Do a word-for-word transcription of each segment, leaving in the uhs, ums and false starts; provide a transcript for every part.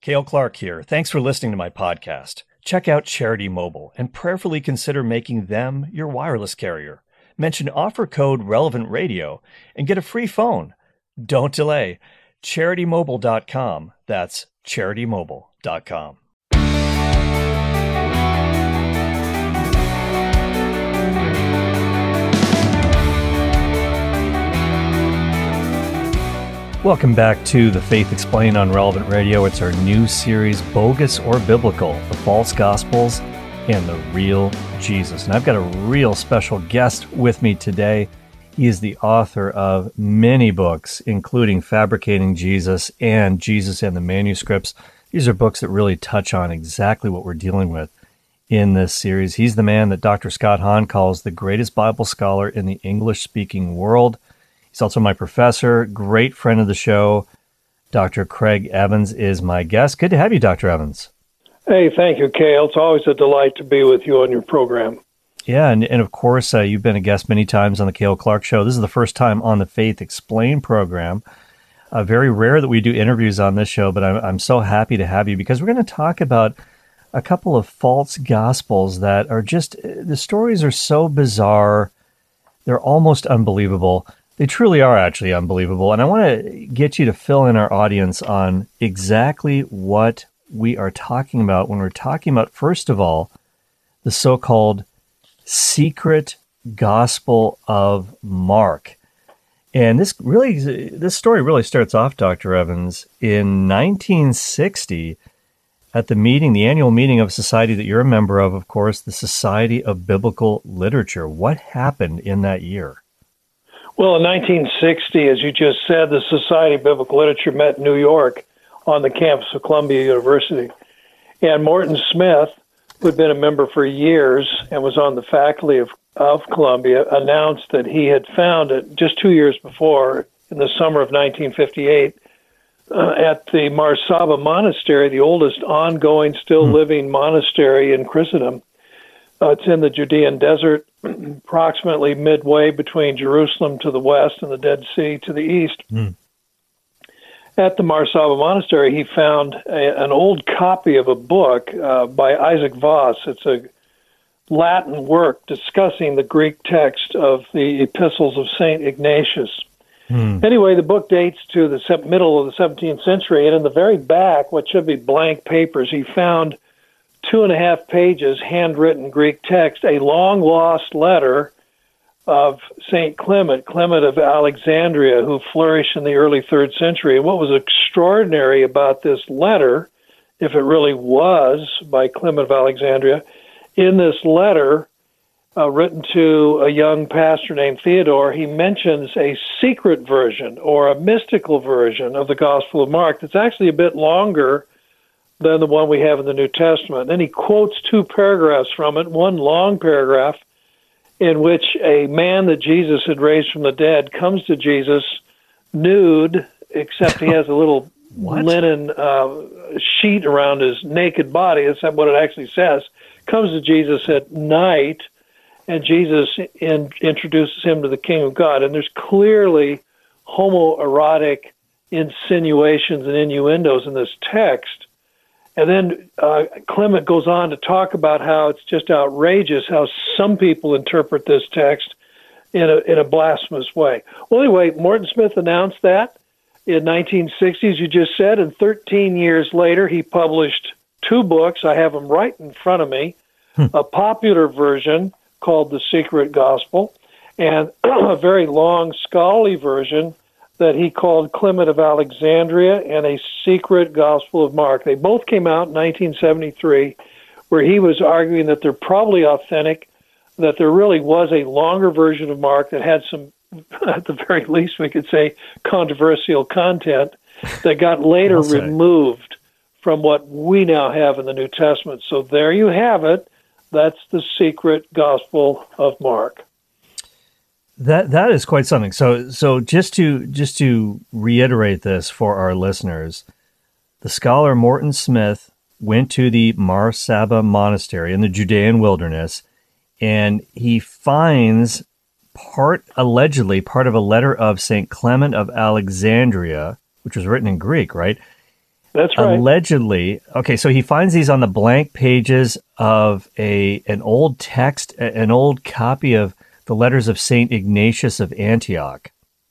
Cale Clark here. Thanks for listening to my podcast. Check out Charity Mobile and prayerfully consider making them your wireless carrier. Mention offer code Relevant Radio and get a free phone. Don't delay. charity mobile dot com. That's charity mobile dot com. Welcome back to The Faith Explained on Relevant Radio. It's our new series, Bogus or Biblical, the False Gospels and the Real Jesus. And I've got a real special guest with me today. He is the author of many books, including Fabricating Jesus and Jesus and the Manuscripts. These are books that really touch on exactly what we're dealing with in this series. He's the man that Doctor Scott Hahn calls the greatest Bible scholar in the English-speaking world. He's also my professor, great friend of the show. Doctor Craig Evans is my guest. Good to have you, Doctor Evans. Hey, thank you, Cale. It's always a delight to be with you on your program. Yeah, and, and of course, uh, you've been a guest many times on the Cale Clark Show. This is the first time on the Faith Explained program. Uh, very rare that we do interviews on this show, but I'm, I'm so happy to have you because we're going to talk about a couple of false gospels that are just, the stories are so bizarre, they're almost unbelievable. They truly are actually unbelievable. And I want to get you to fill in our audience on exactly what we are talking about when we're talking about, first of all, the so-called secret gospel of Mark. And this really, this story really starts off, Doctor Evans, in nineteen sixty at the meeting, the annual meeting of a society that you're a member of, of course, the Society of Biblical Literature. What happened in that year? Well, in nineteen sixty, as you just said, the Society of Biblical Literature met in New York on the campus of Columbia University. And Morton Smith, who had been a member for years and was on the faculty of, of Columbia, announced that he had found it just two years before, in the summer of nineteen fifty-eight, uh, at the Mar Saba Monastery, the oldest ongoing, still living monastery in Christendom. Uh, it's in the Judean desert, approximately midway between Jerusalem to the west and the Dead Sea to the east. Mm. At the Mar Saba Monastery, he found a, an old copy of a book uh, by Isaac Voss. It's a Latin work discussing the Greek text of the epistles of Saint Ignatius. Mm. Anyway, the book dates to the se- middle of the seventeenth century, and in the very back, what should be blank papers, he found two and a half pages, handwritten Greek text, a long-lost letter of Saint Clement, Clement of Alexandria, who flourished in the early third century. And what was extraordinary about this letter, if it really was by Clement of Alexandria, in this letter uh, written to a young pastor named Theodore, he mentions a secret version or a mystical version of the Gospel of Mark that's actually a bit longer than the one we have in the New Testament. Then he quotes two paragraphs from it, one long paragraph in which a man that Jesus had raised from the dead comes to Jesus nude, except he has a little linen uh, sheet around his naked body. That's what it actually says. Comes to Jesus at night, and Jesus in, introduces him to the King of God. And there's clearly homoerotic insinuations and innuendos in this text. And then uh, Clement goes on to talk about how it's just outrageous how some people interpret this text in a in a blasphemous way. Well, anyway, Morton Smith announced that in nineteen sixty, as you just said, and thirteen years later, he published two books. I have them right in front of me, hmm. a popular version called The Secret Gospel, and a very long scholarly version that he called Clement of Alexandria and A Secret Gospel of Mark. They both came out in nineteen seventy-three, where he was arguing that they're probably authentic, that there really was a longer version of Mark that had some, at the very least we could say, controversial content that got later removed from what we now have in the New Testament. So there you have it. That's the Secret Gospel of Mark. That that is quite something. So so just to just to reiterate this for our listeners, the scholar Morton Smith went to the Mar Saba Monastery in the Judean wilderness, and he finds part, allegedly, part of a letter of Saint Clement of Alexandria, which was written in Greek, right? That's right. Allegedly, okay, so he finds these on the blank pages of a an old text, an old copy of the letters of Saint Ignatius of Antioch.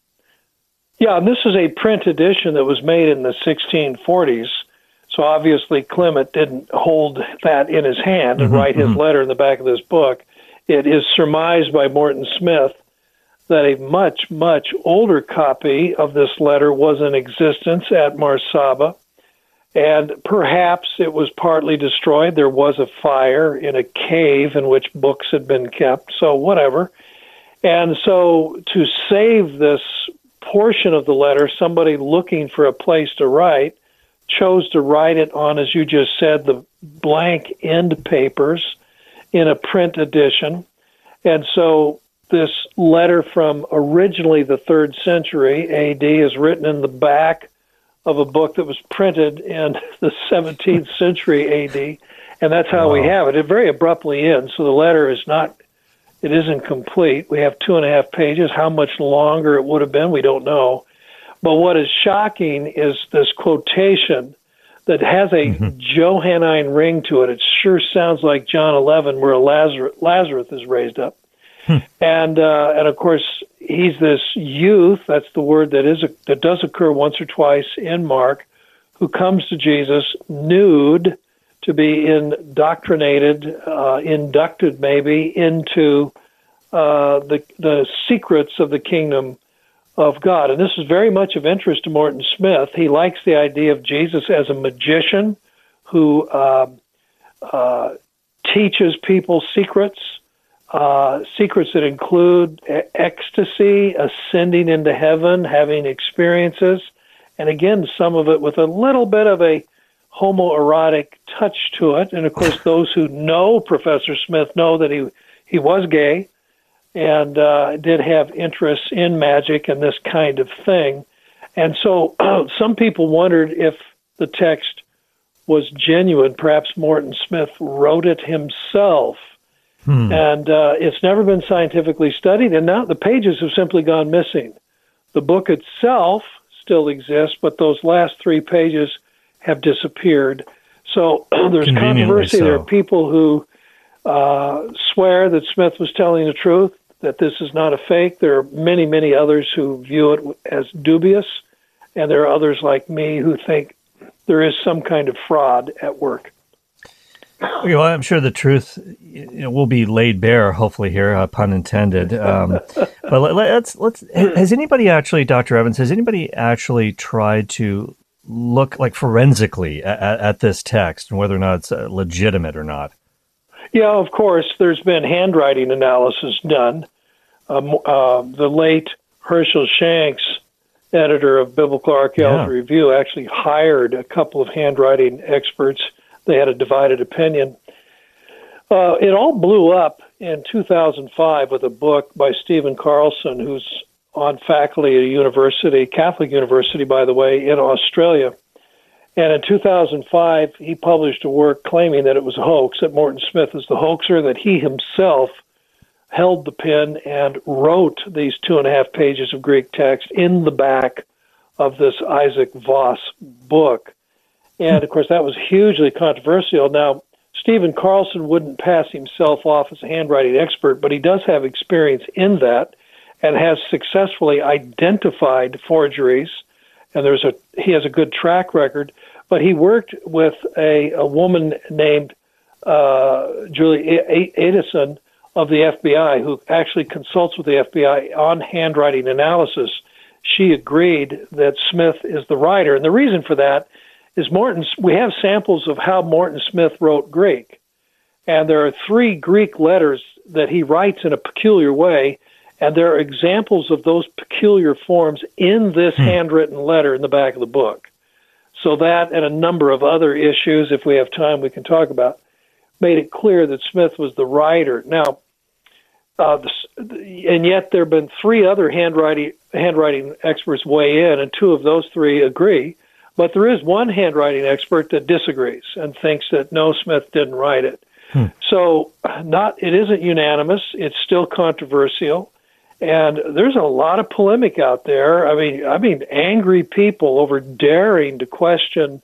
Yeah, and this is a print edition that was made in the sixteen forties. So obviously Clement didn't hold that in his hand and mm-hmm, write his mm-hmm. letter in the back of this book. It is surmised by Morton Smith that a much, much older copy of this letter was in existence at Marsaba, and perhaps it was partly destroyed. There was a fire in a cave in which books had been kept, so whatever. And so to save this portion of the letter, somebody looking for a place to write chose to write it on, as you just said, the blank end papers in a print edition. And so this letter from originally the third century A D is written in the back of a book that was printed in the seventeenth century A D, and that's how wow. we have it. It very abruptly ends, so the letter is not, it isn't complete. We have two and a half pages. How much longer it would have been, we don't know. But what is shocking is this quotation that has a mm-hmm. Johannine ring to it. It sure sounds like John eleven, where Lazarus, Lazarus is raised up. Hmm. And uh, and of course, he's this youth, that's the word that is a, that does occur once or twice in Mark, who comes to Jesus nude to be indoctrinated, uh, inducted maybe, into uh, the the secrets of the kingdom of God. And this is very much of interest to Morton Smith. He likes the idea of Jesus as a magician who uh, uh, teaches people secrets, uh, secrets that include ecstasy, ascending into heaven, having experiences, and again, some of it with a little bit of a homoerotic touch to it. And of course, those who know Professor Smith know that he he was gay, and uh, did have interests in magic and this kind of thing. And so uh, some people wondered if the text was genuine. Perhaps Morton Smith wrote it himself. Hmm. And uh, it's never been scientifically studied, and now the pages have simply gone missing. The book itself still exists, but those last three pages have disappeared. So there's controversy. So. There are people who uh, swear that Smith was telling the truth, that this is not a fake. There are many, many others who view it as dubious, and there are others like me who think there is some kind of fraud at work. Well, I'm sure the truth you know, will be laid bare, hopefully here, uh, pun intended. Um, but let, let's let's. Has anybody actually, Doctor Evans, has anybody actually tried to look like forensically at, at this text and whether or not it's uh, legitimate or not? Yeah, of course. There's been handwriting analysis done. Um, uh, the late Herschel Shanks, editor of Biblical Archaeology yeah. Review, actually hired a couple of handwriting experts. They had a divided opinion. Uh, it all blew up in two thousand five with a book by Stephen Carlson, who's on faculty at a university, Catholic university, by the way, in Australia. And in two thousand five, he published a work claiming that it was a hoax, that Morton Smith is the hoaxer, that he himself held the pen and wrote these two and a half pages of Greek text in the back of this Isaac Voss book. And, of course, that was hugely controversial. Now, Stephen Carlson wouldn't pass himself off as a handwriting expert, but he does have experience in that and has successfully identified forgeries. And there's a he has a good track record. But he worked with a, a woman named uh, Julie Edison of the F B I, who actually consults with the F B I on handwriting analysis. She agreed that Smith is the writer. And the reason for that is Morton, we have samples of how Morton Smith wrote Greek. And there are three Greek letters that he writes in a peculiar way, and there are examples of those peculiar forms in this hmm. handwritten letter in the back of the book. So that and a number of other issues, if we have time, we can talk about, made it clear that Smith was the writer. Now, uh, and yet there have been three other handwriting handwriting experts weigh in, and two of those three agree. But there is one handwriting expert that disagrees and thinks that no, Smith didn't write it. Hmm. So not it isn't unanimous. It's still controversial. And there's a lot of polemic out there. I mean, I mean, angry people over daring to question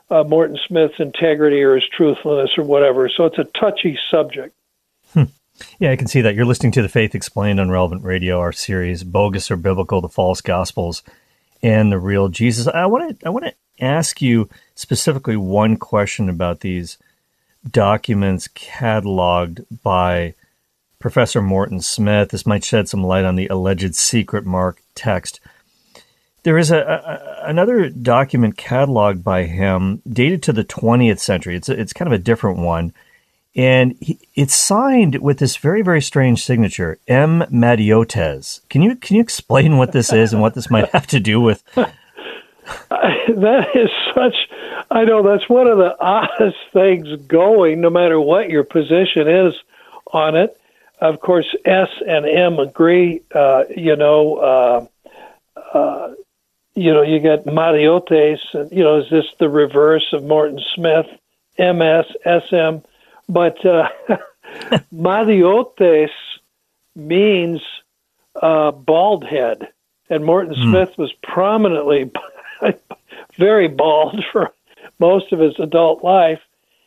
uh, Morton Smith's integrity or his truthfulness or whatever. So it's a touchy subject. Hmm. Yeah, I can see that. You're listening to The Faith Explained on Relevant Radio, our series, Bogus or Biblical, the False Gospels, and the Real Jesus. I want to I want to ask you specifically one question about these documents cataloged by Professor Morton Smith. This might shed some light on the alleged secret mark text. There is a, a another document cataloged by him dated to the twentieth century. It's a, it's kind of a different one. And he, it's signed with this very, very strange signature, M. Matiotes. Can you can you explain what this is and what this might have to do with? That is such, I know that's one of the oddest things going, no matter what your position is on it. Of course, S and M agree, uh, you know, uh, uh, you know, you get Matiotes, and, you know, is this the reverse of Morton Smith, M S, S M? But uh, Matiotes means uh, bald head, and Morton mm. Smith was prominently very bald for most of his adult life.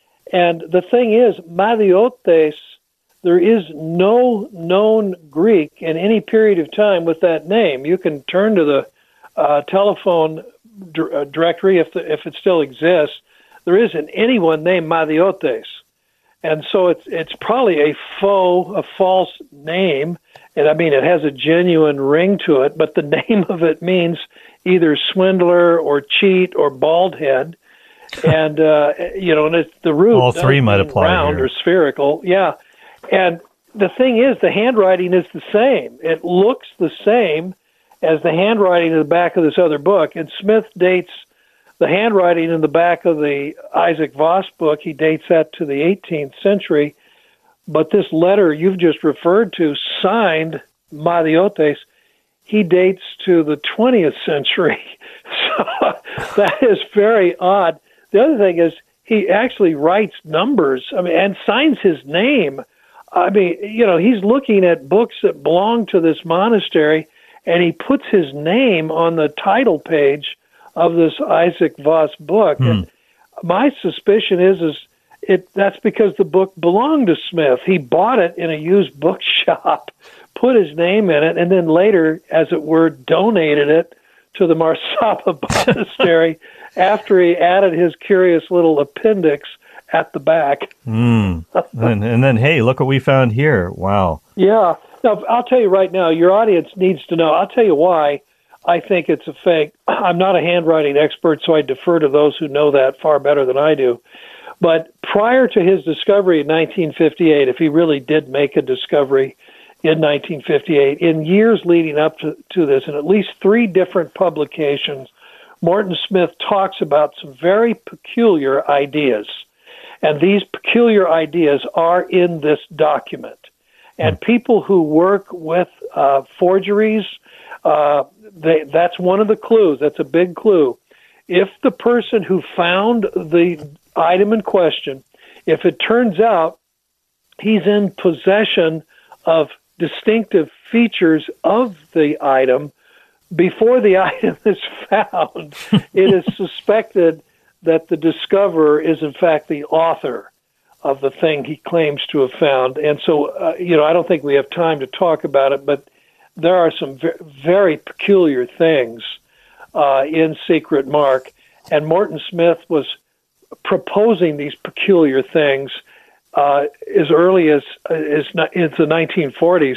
And the thing is, Matiotes, there is no known Greek in any period of time with that name. You can turn to the uh, telephone d- uh, directory if the, if it still exists. There isn't anyone named Matiotes. And so it's it's probably a faux, a false name. And I mean, it has a genuine ring to it, but the name of it means either swindler or cheat or bald head. And, uh, you know, and it's the root. All three might apply round here. Or spherical. Yeah. And the thing is, the handwriting is the same. It looks the same as the handwriting in the back of this other book. And Smith dates the handwriting in the back of the Isaac Voss book. He dates that to the eighteenth century. But this letter you've just referred to, signed Matiotes, he dates to the twentieth century. So that is very odd. The other thing is he actually writes numbers, I mean, and signs his name. I mean, you know, he's looking at books that belong to this monastery, and he puts his name on the title page of this Isaac Voss book. Hmm. And my suspicion is, is it that's because the book belonged to Smith. He bought it in a used bookshop, put his name in it, and then later, as it were, donated it to the Marsaba Monastery after he added his curious little appendix at the back. Mm. and, and then, hey, look what we found here. Wow. Yeah. Now, I'll tell you right now, your audience needs to know. I'll tell you why I think it's a fake. I'm not a handwriting expert, so I defer to those who know that far better than I do. But prior to his discovery in nineteen fifty-eight, if he really did make a discovery in nineteen fifty-eight, in years leading up to, to this, in at least three different publications, Morton Smith talks about some very peculiar ideas. And these peculiar ideas are in this document. And people who work with uh, forgeries, uh, they, that's one of the clues. That's a big clue. If the person who found the item in question, if it turns out he's in possession of distinctive features of the item, before the item is found, it is suspected that the discoverer is in fact the author of the thing he claims to have found. And so, uh, you know, I don't think we have time to talk about it, but there are some ve- very peculiar things uh, in Secret Mark. And Morton Smith was proposing these peculiar things uh, as early as, as as the nineteen forties,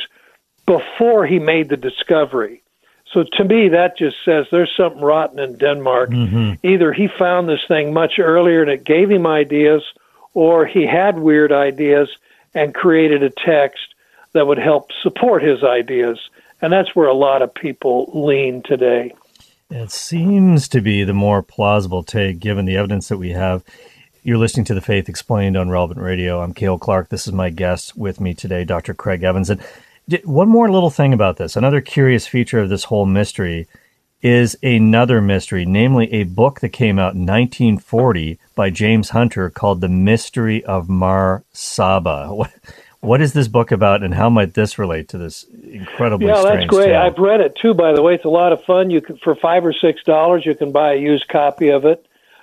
before he made the discovery. So to me, that just says there's something rotten in Denmark. Mm-hmm. Either he found this thing much earlier and it gave him ideas, or he had weird ideas and created a text that would help support his ideas. And that's where a lot of people lean today. It seems to be the more plausible take, given the evidence that we have. You're listening to The Faith Explained on Relevant Radio. I'm Cale Clark. This is my guest with me today, Doctor Craig Evans. And one more little thing about this. Another curious feature of this whole mystery is another mystery, namely a book that came out in nineteen forty by James Hunter called The Mystery of Mar Saba. What, what is this book about, and how might this relate to this incredibly yeah, strange that's great. tale? I've read it too, by the way. It's a lot of fun. You can, for five or six dollars, you can buy a used copy of it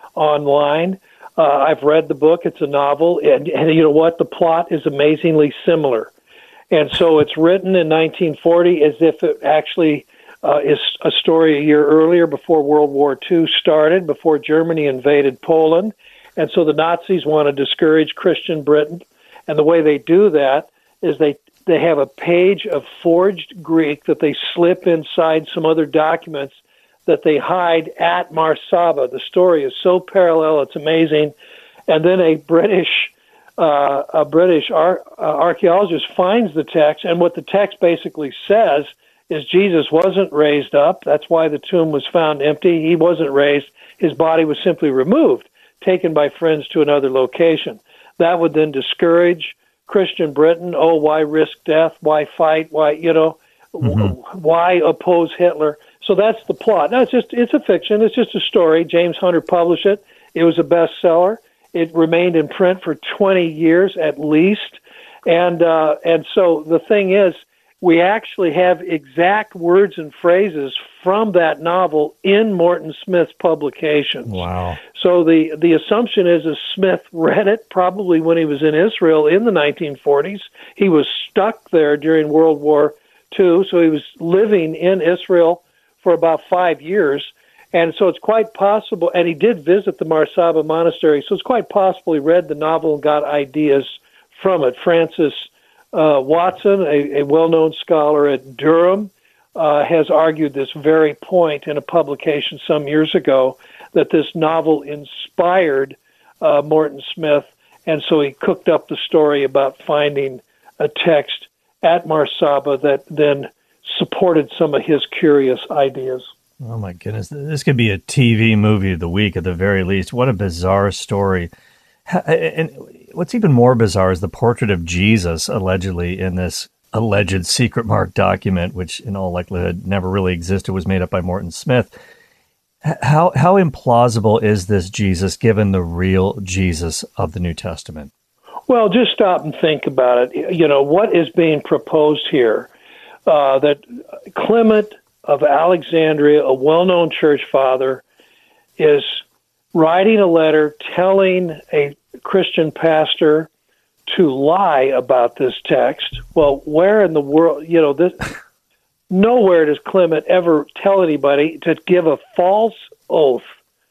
online. Uh, I've read the book. It's a novel. And, and you know what? The plot is amazingly similar. And so it's written in nineteen forty as if it actually uh, is a story a year earlier, before World War Two started, before Germany invaded Poland. And so the Nazis want to discourage Christian Britain. And the way they do that is they, they have a page of forged Greek that they slip inside some other documents that they hide at Marsaba. The story is so parallel, it's amazing. And then a British uh, a British ar- uh, archaeologist finds the text, and what the text basically says is Jesus wasn't raised up. That's why the tomb was found empty. He wasn't raised. His body was simply removed, taken by friends to another location. That would then discourage Christian Britain. Oh, why risk death? Why fight? Why, you know, mm-hmm. w- why oppose Hitler? So that's the plot. Now, it's just, it's a fiction. It's just a story. James Hunter published it. It was a bestseller. It remained in print for twenty years at least. And, uh, and so the thing is, we actually have exact words and phrases from that novel in Morton Smith's publications. Wow. So the, the assumption is that Smith read it probably when he was in Israel in the nineteen forties. He was stuck there during World War Two, so he was living in Israel for about five years. And so it's quite possible, and he did visit the Marsaba Monastery, so it's quite possible he read the novel and got ideas from it. Francis uh, Watson, a, a well-known scholar at Durham, uh, has argued this very point in a publication some years ago, that this novel inspired uh, Morton Smith, and so he cooked up the story about finding a text at Marsaba that then supported some of his curious ideas. Oh, my goodness. This could be a T V movie of the week at the very least. What a bizarre story. And what's even more bizarre is the portrait of Jesus, allegedly, in this alleged secret mark document, which in all likelihood never really existed, was made up by Morton Smith. How, how implausible is this Jesus, given the real Jesus of the New Testament? Well, just stop and think about it. You know, what is being proposed here? Uh, that Clement of Alexandria, a well-known church father, is writing a letter telling a Christian pastor to lie about this text. Well, where in the world, you know, this, nowhere does Clement ever tell anybody to give a false oath,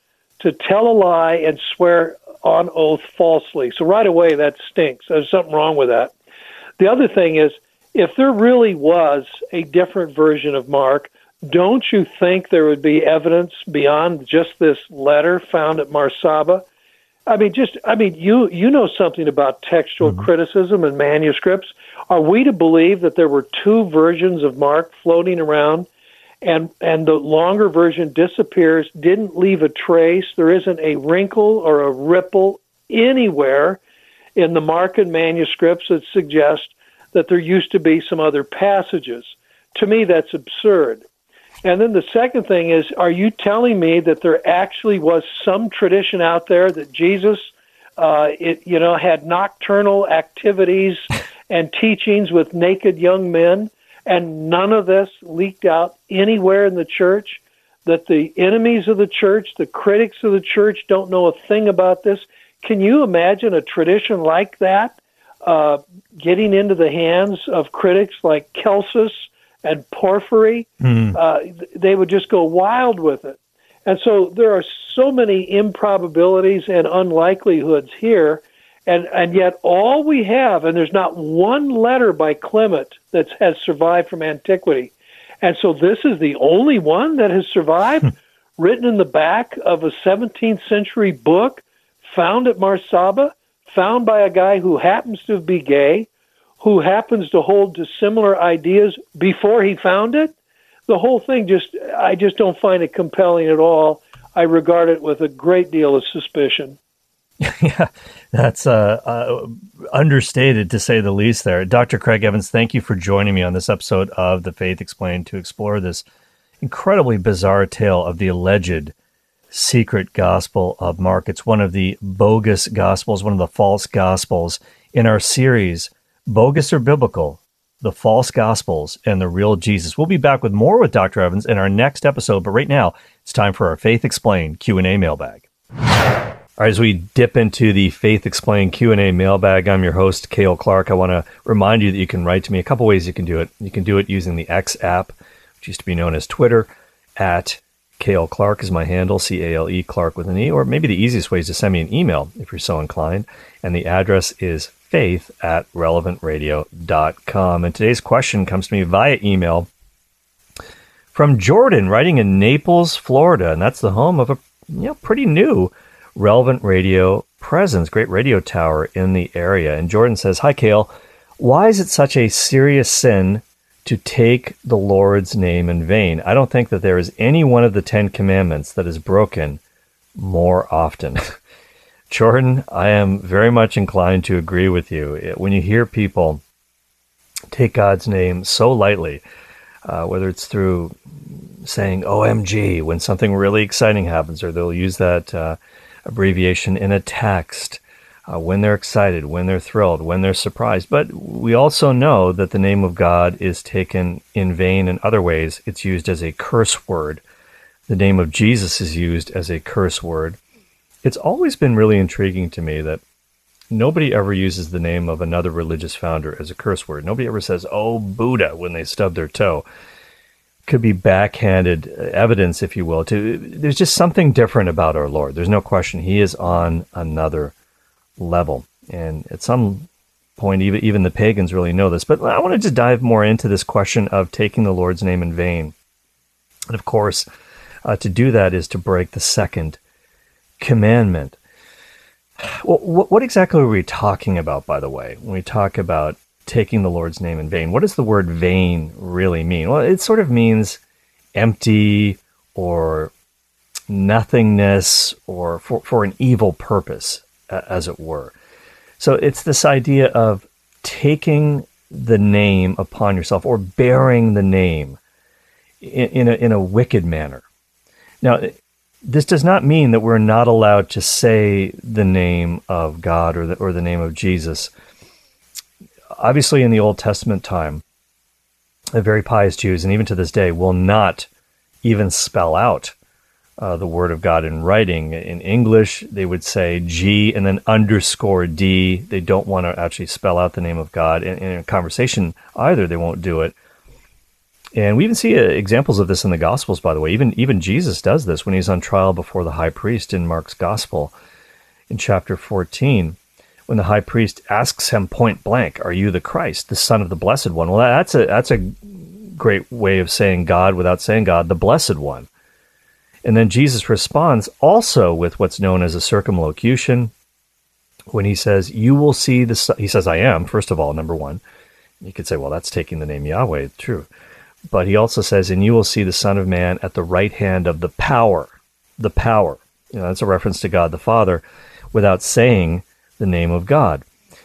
to tell a lie and swear on oath falsely. So right away, that stinks. There's something wrong with that. The other thing is, if there really was a different version of Mark, don't you think there would be evidence beyond just this letter found at Marsaba? I mean, just, I mean, you, you know something about textual mm-hmm. criticism and manuscripts. Are we to believe that there were two versions of Mark floating around, and, and the longer version disappears, didn't leave a trace? There isn't a wrinkle or a ripple anywhere in the Markan manuscripts that suggest that there used to be some other passages. To me, that's absurd. And then the second thing is, are you telling me that there actually was some tradition out there that Jesus, uh, it, you know, had nocturnal activities and teachings with naked young men, and none of this leaked out anywhere in the church? That the enemies of the church, the critics of the church, don't know a thing about this? Can you imagine a tradition like that uh, getting into the hands of critics like Celsus and Porphyry? Mm. Uh, they would just go wild with it. And so there are so many improbabilities and unlikelihoods here, and, and yet all we have, and there's not one letter by Clement that has survived from antiquity. And so this is the only one that has survived, written in the back of a seventeenth century book, found at Marsaba, found by a guy who happens to be gay, who happens to hold to similar ideas before he found it. The whole thing just, I just don't find it compelling at all. I regard it with a great deal of suspicion. Yeah, that's uh, uh, understated to say the least there. Doctor Craig Evans, thank you for joining me on this episode of The Faith Explained to explore this incredibly bizarre tale of the alleged secret gospel of Mark. It's one of the bogus gospels, one of the false gospels in our series, Bogus or Biblical, the False Gospels and the Real Jesus. We'll be back with more with Doctor Evans in our next episode, but right now it's time for our Faith Explained Q and A mailbag. All right, as we dip into the Faith Explained Q and A mailbag, I'm your host, Cale Clark. I want to remind you that you can write to me. A couple ways you can do it. You can do it using the X app, which used to be known as Twitter, at Cale Clark is my handle, C A L E, Clark with an E, or maybe the easiest way is to send me an email if you're so inclined, and the address is faith at relevant radio dot com. And today's question comes to me via email from Jordan, writing in Naples, Florida, and that's the home of a you know pretty new Relevant Radio presence, great radio tower in the area. And Jordan says, "Hi, Cale. Why is it such a serious sin to take the Lord's name in vain? I don't think that there is any one of the Ten Commandments that is broken more often." Jordan, I am very much inclined to agree with you. When you hear people take God's name so lightly, uh, whether it's through saying O M G when something really exciting happens, or they'll use that uh, abbreviation in a text uh, when they're excited, when they're thrilled, when they're surprised. But we also know that the name of God is taken in vain in other ways. It's used as a curse word. The name of Jesus is used as a curse word. It's always been really intriguing to me that nobody ever uses the name of another religious founder as a curse word. Nobody ever says, "Oh, Buddha," when they stub their toe. Could be backhanded evidence, if you will. To there's just something different about our Lord. There's no question. He is on another level. And at some point, even, even the pagans really know this. But I want to just dive more into this question of taking the Lord's name in vain. And of course, uh, to do that is to break the second commandment. Well, what, what exactly are we talking about, by the way, when we talk about taking the Lord's name in vain? What does the word vain really mean? Well, it sort of means empty or nothingness or for, for an evil purpose, uh, as it were. So it's this idea of taking the name upon yourself or bearing the name in, in, a, in a wicked manner. Now, this does not mean that we're not allowed to say the name of God or the, or the name of Jesus. Obviously, in the Old Testament time, the very pious Jews, and even to this day, will not even spell out uh, the Word of God in writing. In English, they would say G and then underscore D. They don't want to actually spell out the name of God. In, in a conversation either, they won't do it. And we even see uh, examples of this in the Gospels, by the way. Even, even Jesus does this when he's on trial before the high priest in Mark's Gospel in chapter fourteen. When the high priest asks him point blank, "Are you the Christ, the Son of the Blessed One?" Well, that's a that's a great way of saying God without saying God, the Blessed One. And then Jesus responds also with what's known as a circumlocution when he says, "You will see the Son." He says, "I am," first of all, number one. You could say, well, that's taking the name Yahweh, true. But he also says, "And you will see the Son of Man at the right hand of the power." The power. You know, that's a reference to God the Father without saying the name of God.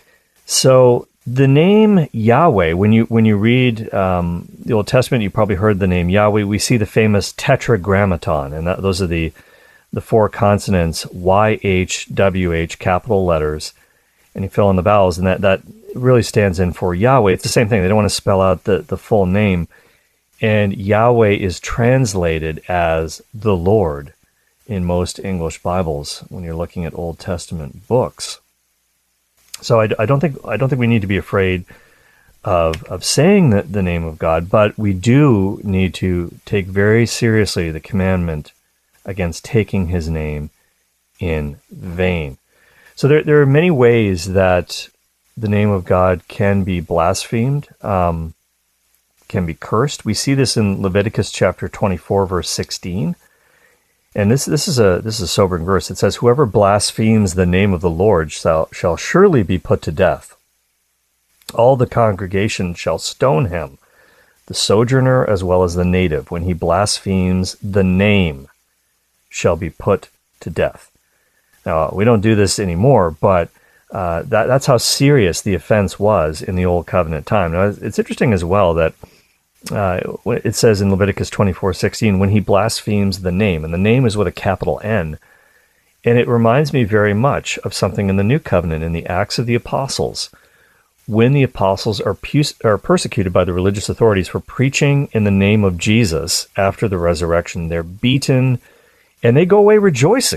So the name Yahweh, when you when you read um, the Old Testament, you probably heard the name Yahweh. We see the famous Tetragrammaton, and that, those are the the four consonants, Y H W H, capital letters, and you fill in the vowels, and that, that really stands in for Yahweh. It's the same thing. They don't want to spell out the, the full name. And Yahweh is translated as the Lord in most English Bibles when you're looking at Old Testament books. So I, I don't think I don't think we need to be afraid of of saying the, the name of God, but we do need to take very seriously the commandment against taking his name in vain. So there there are many ways that the name of God can be blasphemed, um, can be cursed. We see this in Leviticus chapter twenty-four, verse sixteen. And this this is a this is a sobering verse. It says, "Whoever blasphemes the name of the Lord shall shall surely be put to death. All the congregation shall stone him, the sojourner as well as the native, when he blasphemes the name, shall be put to death." Now, we don't do this anymore, but uh, that that's how serious the offense was in the Old Covenant time. Now, it's interesting as well that Uh, it says in Leviticus twenty-four sixteen, when he blasphemes the name, and the name is with a capital N. And it reminds me very much of something in the New Covenant, in the Acts of the Apostles, when the apostles are, pu- are persecuted by the religious authorities for preaching in the name of Jesus after the resurrection. They're beaten, and they go away rejoicing.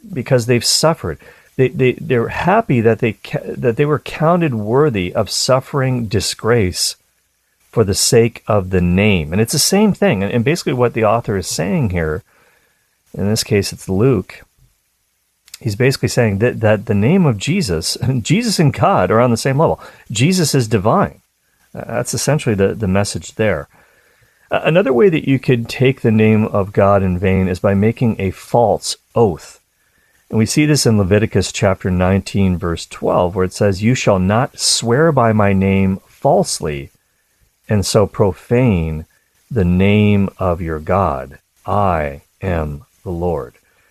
because they've suffered. They, they, they're happy that they, that they were counted worthy of suffering disgrace for the sake of the name. And it's the same thing. And basically what the author is saying here, in this case it's Luke, he's basically saying that, that the name of Jesus, Jesus and God are on the same level. Jesus is divine. That's essentially the, the message there. Another way that you could take the name of God in vain is by making a false oath. And we see this in Leviticus chapter nineteen, verse twelve, where it says, "You shall not swear by my name falsely, and so profane the name of your God. I am the Lord."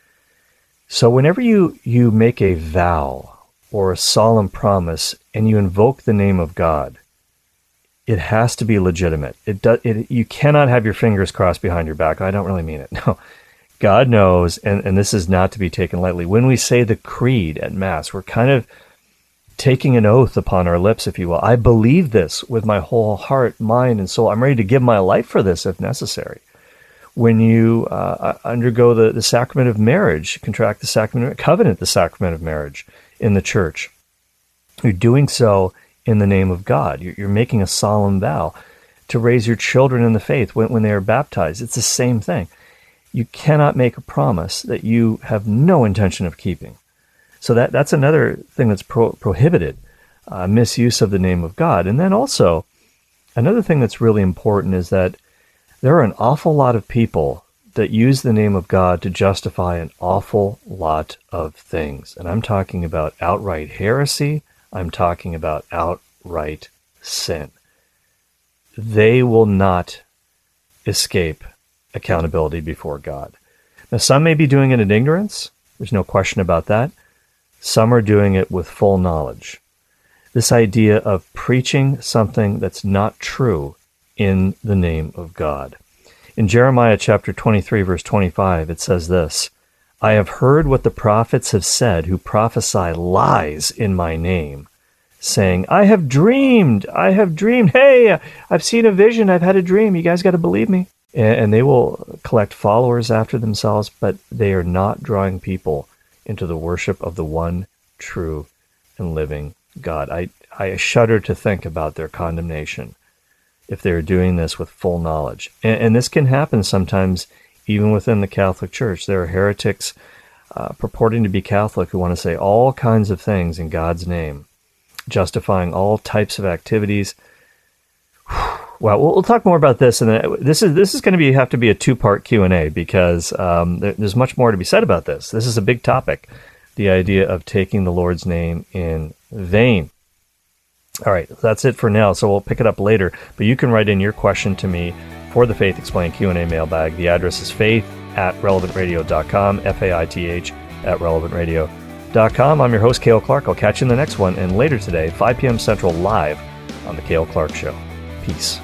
So whenever you, you make a vow or a solemn promise and you invoke the name of God, it has to be legitimate. It, do, it You cannot have your fingers crossed behind your back. I don't really mean it. No. God knows, and, and this is not to be taken lightly. When we say the creed at Mass, we're kind of taking an oath upon our lips, if you will. I believe this with my whole heart, mind, and soul. I'm ready to give my life for this if necessary. When you uh, undergo the, the sacrament of marriage, contract the sacrament, covenant the sacrament of marriage in the church, you're doing so in the name of God. You're, you're making a solemn vow to raise your children in the faith when, when they are baptized. It's the same thing. You cannot make a promise that you have no intention of keeping. So that that's another thing that's pro- prohibited, uh, misuse of the name of God. And then also, another thing that's really important is that there are an awful lot of people that use the name of God to justify an awful lot of things. And I'm talking about outright heresy. I'm talking about outright sin. They will not escape accountability before God. Now, some may be doing it in ignorance. There's no question about that. Some are doing it with full knowledge. This idea of preaching something that's not true in the name of God. In Jeremiah chapter twenty-three, verse twenty-five, it says this, "I have heard what the prophets have said who prophesy lies in my name, saying, I have dreamed, I have dreamed. Hey, I've seen a vision, I've had a dream. You guys got to believe me." And they will collect followers after themselves, but they are not drawing people into the worship of the one true and living God. I, I shudder to think about their condemnation if they're doing this with full knowledge. And, and this can happen sometimes even within the Catholic Church. There are heretics uh, purporting to be Catholic who want to say all kinds of things in God's name, justifying all types of activities. Well, we'll talk more about this, and this is this is going to be have to be a two-part Q and A because um, there, there's much more to be said about this. This is a big topic, the idea of taking the Lord's name in vain. All right, that's it for now, so we'll pick it up later. But you can write in your question to me for the Faith Explained Q and A mailbag. The address is faith at relevant radio dot com, F A I T H at relevant radio dot com. I'm your host, Cale Clark. I'll catch you in the next one, and later today, five p.m. Central, live on The Cale Clark Show. Peace.